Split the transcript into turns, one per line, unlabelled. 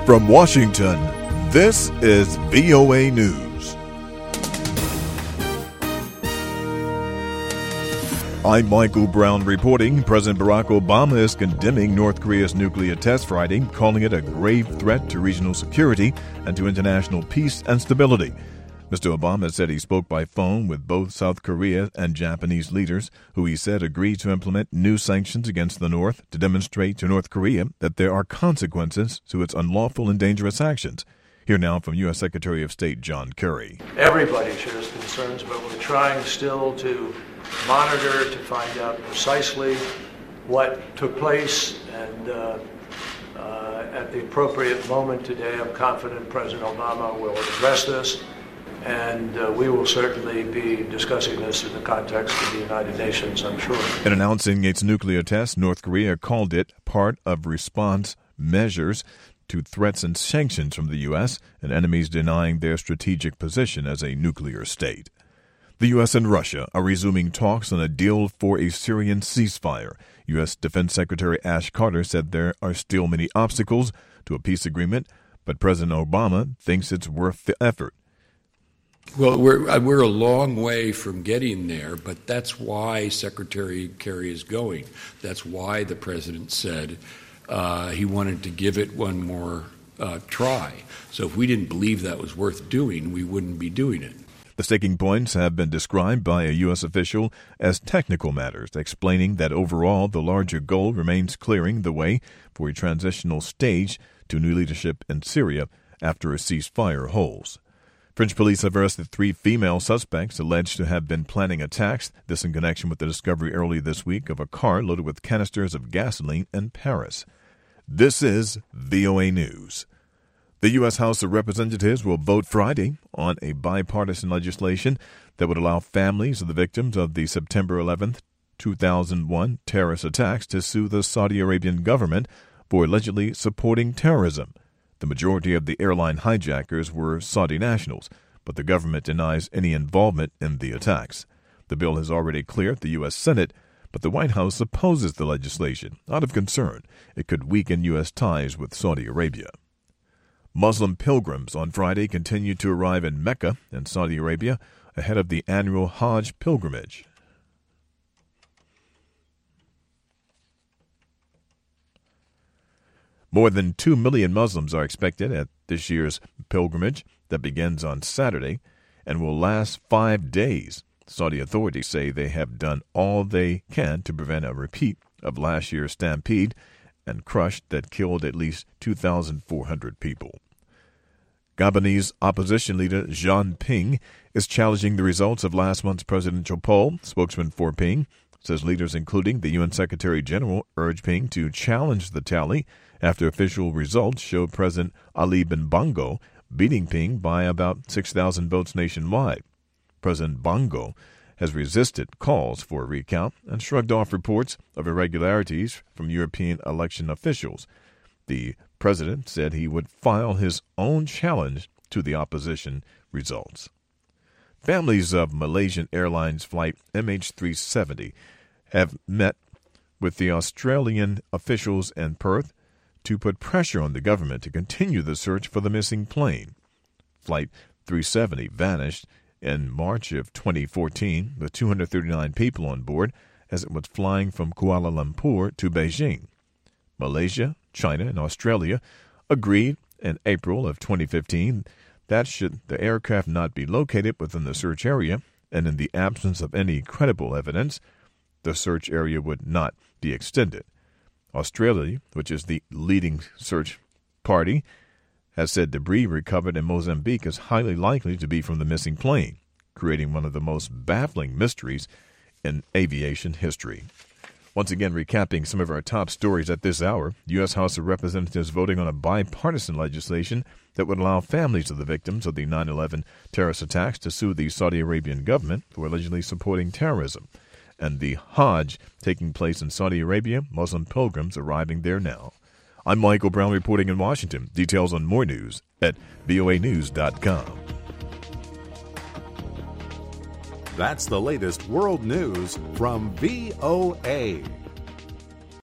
From Washington, this is VOA News. I'm Michael Brown reporting. President Barack Obama is condemning North Korea's nuclear test Friday, calling it a grave threat to regional security and to international peace and stability. Mr. Obama said he spoke by phone with both South Korea and Japanese leaders, who he said agreed to implement new sanctions against the North to demonstrate to North Korea that there are consequences to its unlawful and dangerous actions. Here now from U.S. Secretary of State John Kerry.
Everybody shares concerns, but we're trying still to monitor to find out precisely what took place, and at the appropriate moment today, I'm confident President Obama will address this. And we will certainly be discussing this in the context of the United Nations, I'm sure.
In announcing its nuclear test, North Korea called it part of response measures to threats and sanctions from the U.S. and enemies denying their strategic position as a nuclear state. The U.S. and Russia are resuming talks on a deal for a Syrian ceasefire. U.S. Defense Secretary Ash Carter said there are still many obstacles to a peace agreement, but President Obama thinks it's worth the effort.
Well, we're a long way from getting there, but that's why Secretary Kerry is going. That's why the president said he wanted to give it one more try. So if we didn't believe that was worth doing, we wouldn't be doing it.
The sticking points have been described by a U.S. official as technical matters, explaining that overall the larger goal remains clearing the way for a transitional stage to new leadership in Syria after a ceasefire holds. French police have arrested 3 female suspects alleged to have been planning attacks, this in connection with the discovery early this week of a car loaded with canisters of gasoline in Paris. This is VOA News. The U.S. House of Representatives will vote Friday on a bipartisan legislation that would allow families of the victims of the September 11, 2001 terrorist attacks to sue the Saudi Arabian government for allegedly supporting terrorism. The majority of the airline hijackers were Saudi nationals, but the government denies any involvement in the attacks. The bill has already cleared the U.S. Senate, but the White House opposes the legislation out of concern it could weaken U.S. ties with Saudi Arabia. Muslim pilgrims on Friday continued to arrive in Mecca in Saudi Arabia ahead of the annual Hajj pilgrimage. More than 2 million Muslims are expected at this year's pilgrimage that begins on Saturday and will last 5 days. Saudi authorities say they have done all they can to prevent a repeat of last year's stampede and crush that killed at least 2,400 people. Gabonese opposition leader Jean Ping is challenging the results of last month's presidential poll. Spokesman for Ping says leaders including the UN Secretary General urged Ping to challenge the tally after official results showed President Ali Bongo beating Ping by about 6,000 votes nationwide. President Bongo has resisted calls for a recount and shrugged off reports of irregularities from European election officials. The president said he would file his own challenge to the opposition results. Families of Malaysian Airlines flight MH370 have met with the Australian officials in Perth to put pressure on the government to continue the search for the missing plane. Flight 370 vanished in March of 2014 with 239 people on board as it was flying from Kuala Lumpur to Beijing. Malaysia, China, and Australia agreed in April of 2015 that should the aircraft not be located within the search area, and in the absence of any credible evidence, the search area would not be extended. Australia, which is the leading search party, has said debris recovered in Mozambique is highly likely to be from the missing plane, creating one of the most baffling mysteries in aviation history. Once again, recapping some of our top stories at this hour, U.S. House of Representatives voting on a bipartisan legislation that would allow families of the victims of the 9/11 terrorist attacks to sue the Saudi Arabian government for allegedly supporting terrorism. And the Hajj taking place in Saudi Arabia, Muslim pilgrims arriving there now. I'm Michael Brown reporting in Washington. Details on more news at voanews.com.
That's the latest world news from VOA.